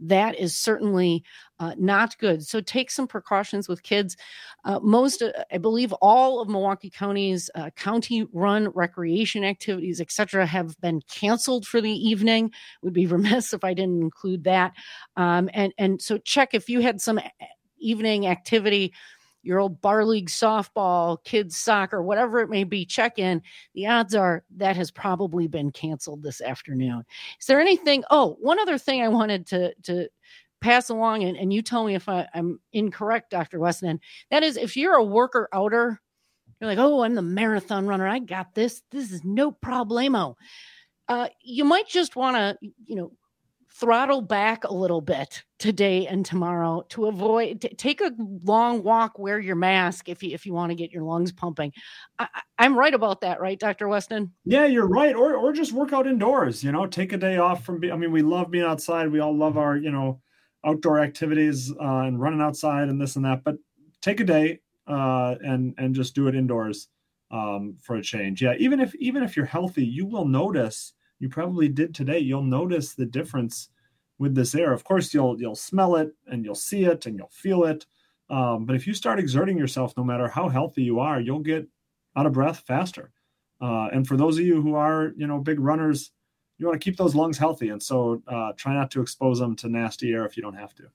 that is certainly uh, not good. So take some precautions with kids. Uh, most, uh, I believe all of Milwaukee County's uh, county-run recreation activities, et cetera, have been canceled for the evening. Would be remiss if I didn't include that. Um, and, and so check if you had some evening activity, your old bar league softball, kids soccer, whatever it may be, check in. The odds are that has probably been canceled this afternoon. Is there anything? Oh, one other thing I wanted to, to pass along, and, and you tell me if I, I'm incorrect, Doctor Weston. That is, if you're a worker outer, you're like, oh, I'm the marathon runner. I got this. This is no problemo. Uh, you might just want to, you know, throttle back a little bit today and tomorrow to avoid, t- take a long walk, wear your mask if you, if you want to get your lungs pumping. I, I'm right about that, right, Doctor Weston? Yeah, you're right. Or, or just work out indoors, you know, take a day off from, be- I mean, we love being outside. We all love our, you know, outdoor activities uh, and running outside and this and that, but take a day uh, and, and just do it indoors um, for a change. Yeah. Even if, even if you're healthy, you will notice, you probably did today, you'll notice the difference with this air. Of course, you'll you'll smell it and you'll see it and you'll feel it. Um, but if you start exerting yourself, no matter how healthy you are, you'll get out of breath faster. Uh, and for those of you who are, you know, big runners, you want to keep those lungs healthy. And so uh, try not to expose them to nasty air if you don't have to.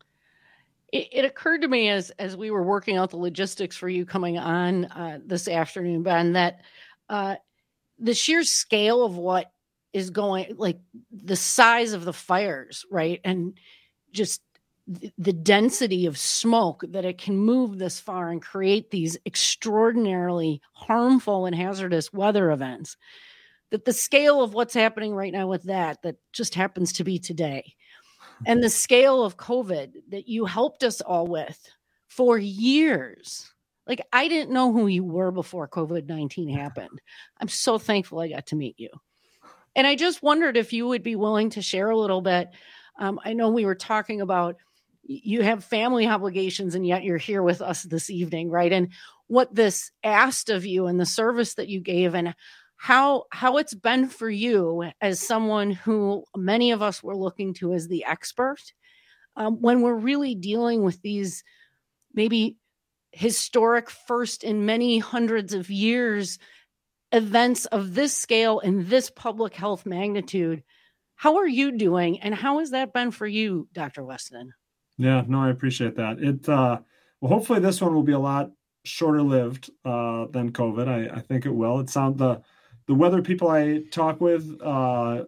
It, it occurred to me as as we were working out the logistics for you coming on uh, this afternoon, Ben, that uh, the sheer scale of what is going, like the size of the fires, right? And just th- the density of smoke that it can move this far and create these extraordinarily harmful and hazardous weather events, that the scale of what's happening right now with that, that just happens to be today, and the scale of COVID that you helped us all with for years. Like, I didn't know who you were before COVID nineteen happened. I'm so thankful I got to meet you. And I just wondered if you would be willing to share a little bit. Um, I know we were talking about you have family obligations and yet you're here with us this evening, right? And what this asked of you and the service that you gave and how how it's been for you as someone who many of us were looking to as the expert um, when we're really dealing with these maybe historic first in many hundreds of years events of this scale and this public health magnitude. How are you doing? And how has that been for you, Doctor Weston? Yeah, no, I appreciate that. It, uh, well, hopefully this one will be a lot shorter lived uh, than COVID. I, I think it will. It sound the, the weather people I talk with uh,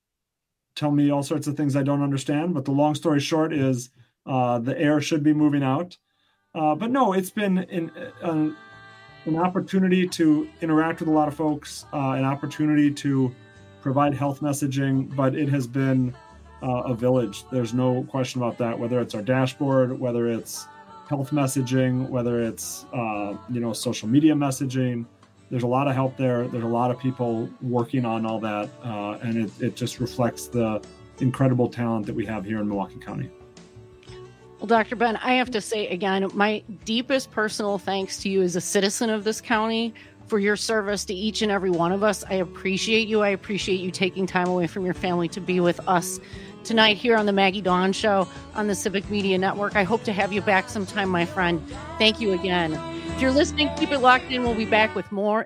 tell me all sorts of things I don't understand, but the long story short is uh, the air should be moving out. Uh, but no, it's been in, uh, an opportunity to interact with a lot of folks, uh, an opportunity to provide health messaging, but it has been uh, a village. There's no question about that, whether it's our dashboard, whether it's health messaging, whether it's, uh, you know, social media messaging. There's a lot of help there. There's a lot of people working on all that. Uh, and it, it just reflects the incredible talent that we have here in Milwaukee County. Well, Doctor Ben, I have to say again, my deepest personal thanks to you as a citizen of this county for your service to each and every one of us. I appreciate you. I appreciate you taking time away from your family to be with us tonight here on the Maggie Dawn Show on the Civic Media Network. I hope to have you back sometime, my friend. Thank you again. If you're listening, keep it locked in. We'll be back with more.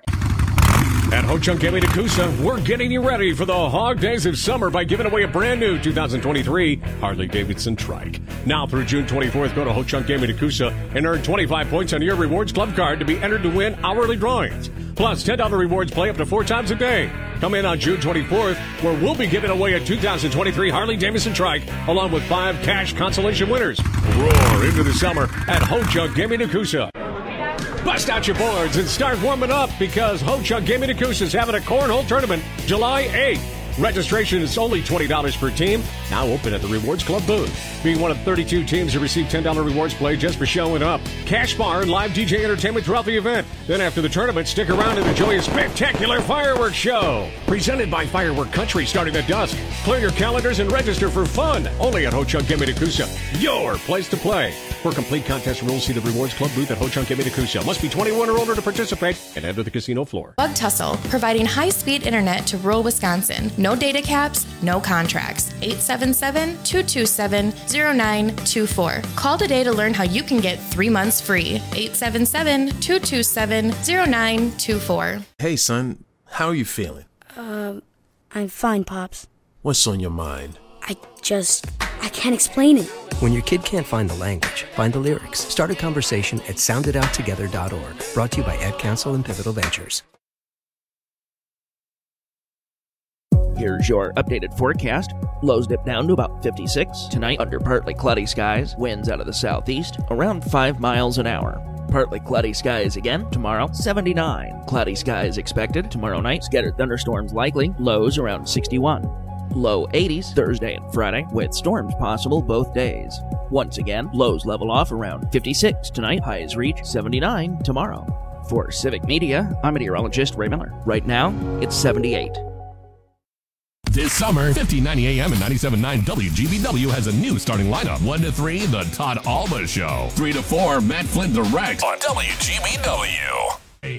At Ho-Chunk Chevy Tecumseh, we're getting you ready for the hog days of summer by giving away a brand new two thousand twenty-three Harley-Davidson Trike. Now through June twenty-fourth, go to Ho-Chunk Chevy Tecumseh and earn twenty-five points on your Rewards Club card to be entered to win hourly drawings. Plus, ten dollars rewards play up to four times a day. Come in on June twenty-fourth, where we'll be giving away a two thousand twenty-three Harley-Davidson Trike, along with five cash consolation winners. Roar into the summer at Ho-Chunk Chevy Tecumseh. Bust out your boards and start warming up because Ho-Chunk Chevy Tecumseh is having a cornhole tournament July eighth. Registration is only twenty dollars per team, now open at the Rewards Club booth. Being one of thirty-two teams to receive ten dollars rewards play just for showing up. Cash bar and live D J entertainment throughout the event. Then after the tournament, stick around and enjoy a spectacular fireworks show. Presented by Firework Country starting at dusk. Clear your calendars and register for fun. Only at Ho-Chunk Chevy Tecumseh, your place to play. For complete contest rules, see the Rewards Club booth at Ho-Chunk Chevy Tecumseh. Must be twenty-one or older to participate and enter the casino floor. Bug Tussle, providing high-speed internet to rural Wisconsin. No data caps, no contracts. eight seven seven, two two seven, zero nine two four. Call today to learn how you can get three months free. eight seven seven, two two seven, zero nine two four. Hey, son, how are you feeling? Uh, I'm fine, Pops. What's on your mind? I just, I can't explain it. When your kid can't find the language, find the lyrics. Start a conversation at sound it out together dot org. Brought to you by Ad Council and Pivotal Ventures. Here's your updated forecast. Lows dip down to about fifty-six. Tonight, under partly cloudy skies. Winds out of the southeast, around five miles an hour. Partly cloudy skies again tomorrow, seventy-nine. Cloudy skies expected tomorrow night. Scattered thunderstorms likely. Lows around sixty-one. Low eighties Thursday and Friday, with storms possible both days. Once again, lows level off around fifty-six tonight. Highs reach seventy-nine tomorrow. For Civic Media, I'm meteorologist Ray Miller. Right now, it's seventy-eight. This summer, fifteen ninety A M and ninety-seven point nine W G B W has a new starting lineup. one to three, The Todd Alba Show. three to four, Matt Flynn Direct on W G B W. Hey.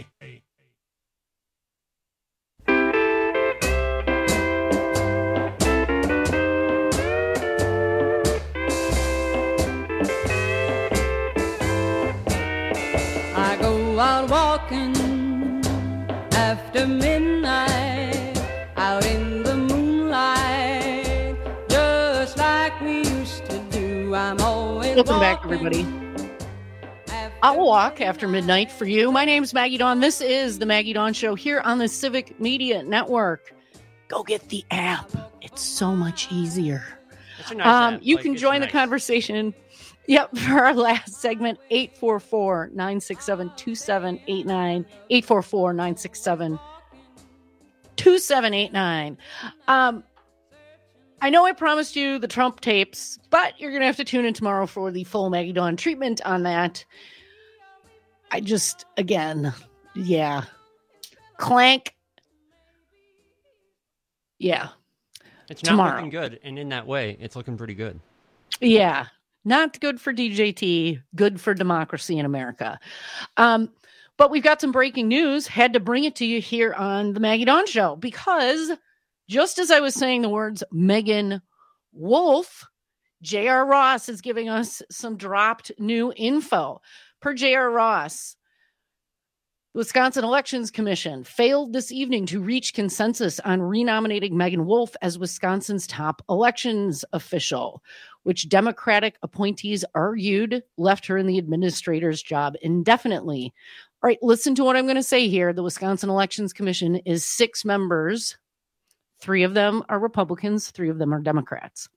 I go out walking after midnight, out in the moonlight, just like we used to do. I'm always Welcome back, everybody. I'll walk after midnight for you. My name's Maggie Dawn. This is the Maggie Dawn Show here on the Civic Media Network. Go get the app. It's so much easier. It's a nice um, app. you Like, can it's join nice. the conversation. Yep, for our last segment, eight four four, nine six seven, two seven eight nine, eight four four, nine six seven, two seven eight nine. Um, I know I promised you the Trump tapes, but you're going to have to tune in tomorrow for the full Maggie Dawn treatment on that. I just, again, yeah. Clank. Yeah. It's not tomorrow. looking good, and in that way, it's looking pretty good. Yeah. Not good for D J T, good for democracy in America. Um, but we've got some breaking news. Had to bring it to you here on the Maggie Dawn Show because just as I was saying the words Megan Wolf, J R. Ross is giving us some dropped new info. Per J R. Ross, the Wisconsin Elections Commission failed this evening to reach consensus on renominating Megan Wolf as Wisconsin's top elections official, which Democratic appointees argued left her in the administrator's job indefinitely. All right, listen to what I'm going to say here. The Wisconsin Elections Commission is six members. Three of them are Republicans, three of them are Democrats.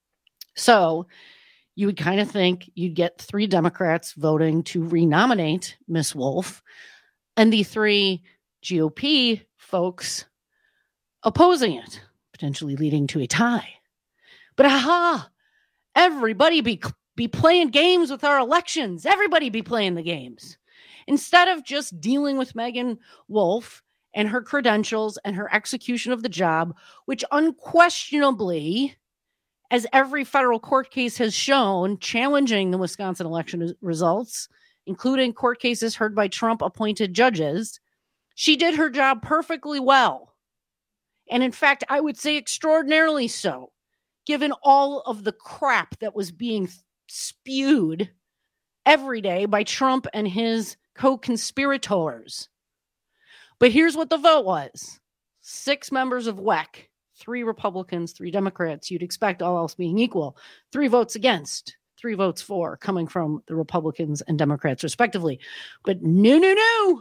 So you would kind of think you'd get three Democrats voting to renominate Miss Wolf and the three G O P folks opposing it, potentially leading to a tie. But aha, everybody be, be playing games with our elections. Everybody be playing the games. Instead of just dealing with Megan Wolf and her credentials and her execution of the job, which unquestionably, as every federal court case has shown, challenging the Wisconsin election results, including court cases heard by Trump-appointed judges, she did her job perfectly well. And in fact, I would say extraordinarily so, given all of the crap that was being spewed every day by Trump and his co-conspirators. But here's what the vote was. Six members of W E C, three Republicans, three Democrats. You'd expect all else being equal. Three votes against, three votes for, coming from the Republicans and Democrats respectively. But no, no, no.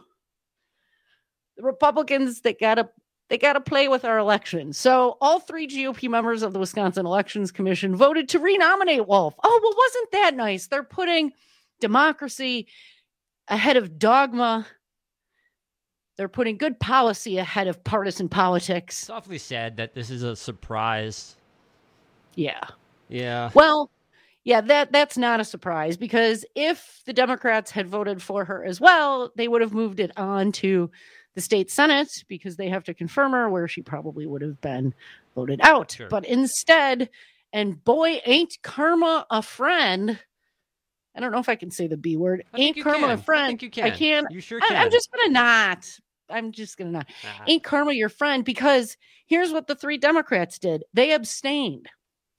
The Republicans, they gotta they gotta play with our election. So all three G O P members of the Wisconsin Elections Commission voted to renominate Wolf. Oh, well, wasn't that nice? They're putting democracy ahead of dogma. They're putting good policy ahead of partisan politics. It's awfully sad that this is a surprise. Yeah. Yeah. Well, yeah, that that's not a surprise because if the Democrats had voted for her as well, they would have moved it on to the state Senate because they have to confirm her where she probably would have been voted out. Sure. But instead, and boy, ain't karma a friend. I don't know if I can say the B word. I think Ain't you karma can. a friend. I think you can. I can. You sure I, can. I'm just going to not I'm just going to not. Ah. Ain't karma your friend? Because here's what the three Democrats did. They abstained.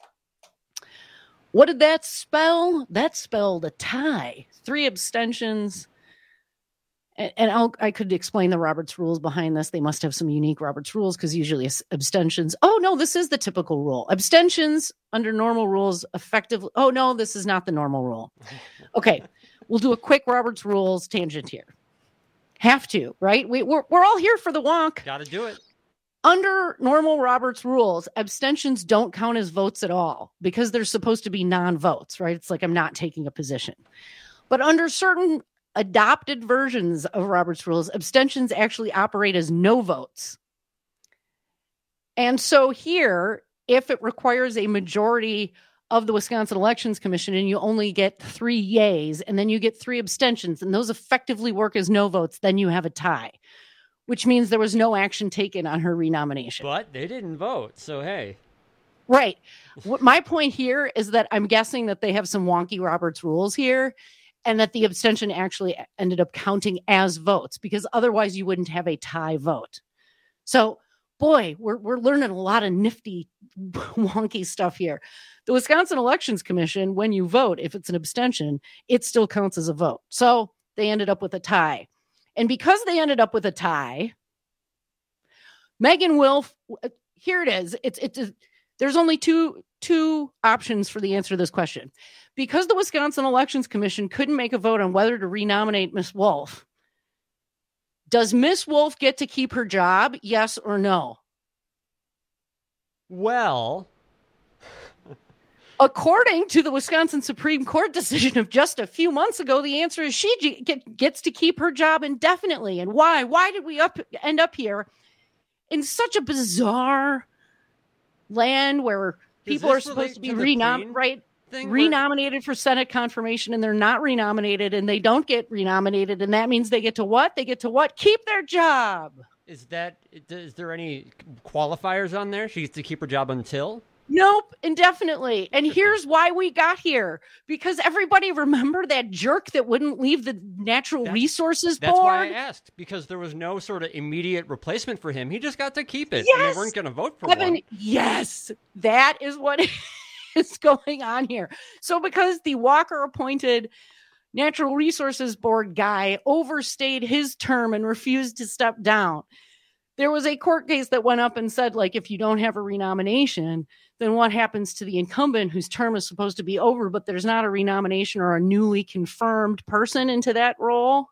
What did that spell? That spelled a tie. Three abstentions. And, and I'll, I could explain the Roberts rules behind this. They must have some unique Roberts rules because usually it's abstentions. Oh, no, this is the typical rule. Abstentions under normal rules effectively. Oh, no, this is not the normal rule. Okay, we'll do a quick Roberts rules tangent here. Have to, right? We, we're, we're all here for the wonk. Got to do it. Under normal Roberts rules, abstentions don't count as votes at all because they're supposed to be non-votes, right? It's like I'm not taking a position. But under certain adopted versions of Roberts rules, abstentions actually operate as no votes. And so here, if it requires a majority of the Wisconsin Elections Commission and you only get three yays and then you get three abstentions and those effectively work as no votes, then you have a tie, which means there was no action taken on her renomination. But they didn't vote, so hey. Right. What my point here is that I'm guessing that they have some wonky Roberts rules here and that the abstention actually ended up counting as votes because otherwise you wouldn't have a tie vote. So, boy, we're we're learning a lot of nifty, wonky stuff here. The Wisconsin Elections Commission, when you vote, if it's an abstention, it still counts as a vote. So they ended up with a tie. And because they ended up with a tie, Megan Wolf, here it is. It's it's a, there's only two two options for the answer to this question. Because the Wisconsin Elections Commission couldn't make a vote on whether to renominate Miss Wolf, does Miss Wolf get to keep her job? Yes or no? Well, according to the Wisconsin Supreme Court decision of just a few months ago, the answer is she g- get, gets to keep her job indefinitely. And why? Why did we up end up here in such a bizarre land where people are supposed to be renom- right, renominated for Senate confirmation and they're not renominated and they don't get renominated. And that means they get to what? They get to what? Keep their job. Is that, is there any qualifiers on there? She gets to keep her job until? Nope, indefinitely. And here's why we got here. Because everybody remember that jerk that wouldn't leave the Natural That's, Resources that's Board? That's why I asked, because there was no sort of immediate replacement for him. He just got to keep it. Yes! And they weren't going to vote for Evan, one. yes, that is what is going on here. So because the Walker-appointed Natural Resources Board guy overstayed his term and refused to step down, there was a court case that went up and said, like, if you don't have a renomination, then what happens to the incumbent whose term is supposed to be over, but there's not a renomination or a newly confirmed person into that role?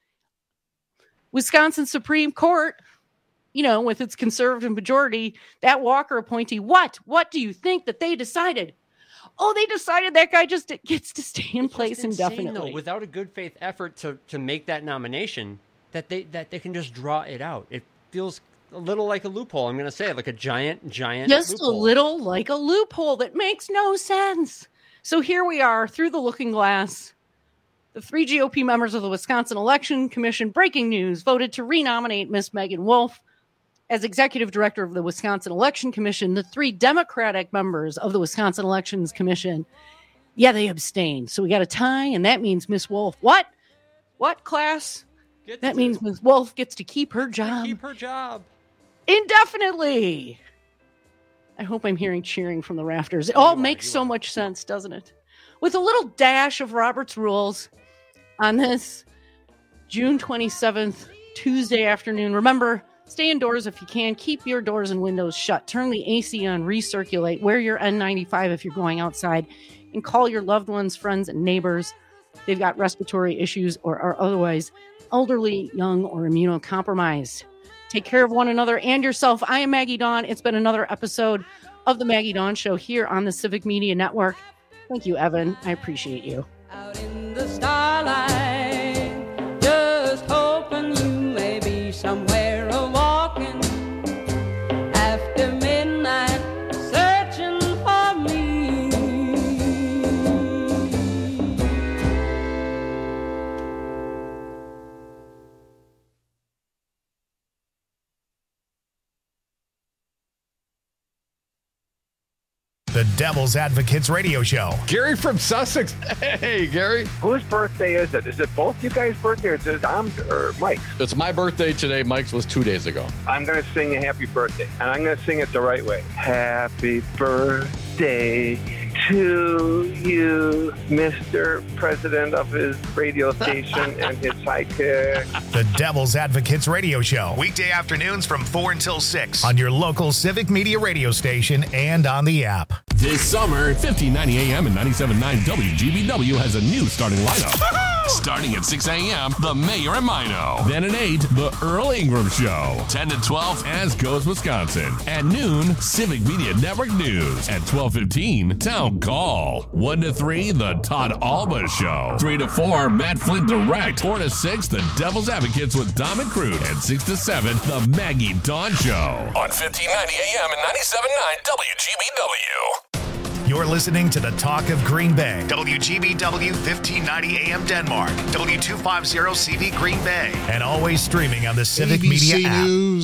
Wisconsin Supreme Court, you know, with its conservative majority, that Walker appointee, what? What do you think that they decided? Oh, they decided that guy just gets to stay in It's place just insane, indefinitely. though, without a good faith effort to, to make that nomination, that they that they can just draw it out. It feels a little like a loophole. I'm going to say it, like a giant, giant Just loophole. a little like a loophole that makes no sense. So here we are through the looking glass. The three G O P members of the Wisconsin Election Commission, breaking news, voted to renominate Miss Megan Wolf as executive director of the Wisconsin Election Commission. The three Democratic members of the Wisconsin Elections Commission, yeah, they abstained. So we got a tie, and that means Miss Wolf, what? What, class? Gets that to. means Miss Wolf gets to keep her job. Keep her job. Indefinitely. I hope I'm hearing cheering from the rafters. It all makes so much sense, doesn't it? With a little dash of Robert's rules on this June twenty-seventh, Tuesday afternoon. Remember, stay indoors if you can. Keep your doors and windows shut. Turn the A C on, recirculate. Wear your N ninety-five if you're going outside. And call your loved ones, friends, and neighbors. They've got respiratory issues or are otherwise elderly, young, or immunocompromised. Take care of one another and yourself. I am Maggie Dawn. It's been another episode of the Maggie Dawn Show here on the Civic Media Network. Thank you, Evan. I appreciate you. Out in the starlight, just hoping you may be somewhere a walking after midnight, searching for me. The The Devil's Advocates Radio Show. Gary from Sussex. Hey, Gary. Whose birthday is it? Is it both you guys' birthday or is it Dom's or Mike's? It's my birthday today. Mike's was two days ago. I'm going to sing a happy birthday, and I'm going to sing it the right way. Happy birthday to you, Mister President of his radio station and his sidekick. The Devil's Advocates Radio Show. Weekday afternoons from four until six on your local Civic Media radio station and on the app. This summer, fifteen ninety A M and ninety-seven point nine W G B W has a new starting lineup. Starting at six A M, The Mayor and Mino. Then at eight, The Earl Ingram Show. ten to twelve, As Goes Wisconsin. At noon, Civic Media Network News. At twelve fifteen, Town Call. one to three, The Todd Alba Show. three to four, Matt Flint Direct. four to six, The Devil's Advocates with Dom and Crude. And six to seven, The Maggie Dawn Show. On fifteen ninety A M and ninety-seven point nine W G B W. You're listening to the Talk of Green Bay. W G B W fifteen ninety A M Denmark. W two fifty C V Green Bay. And always streaming on the Civic A B C Media app. News.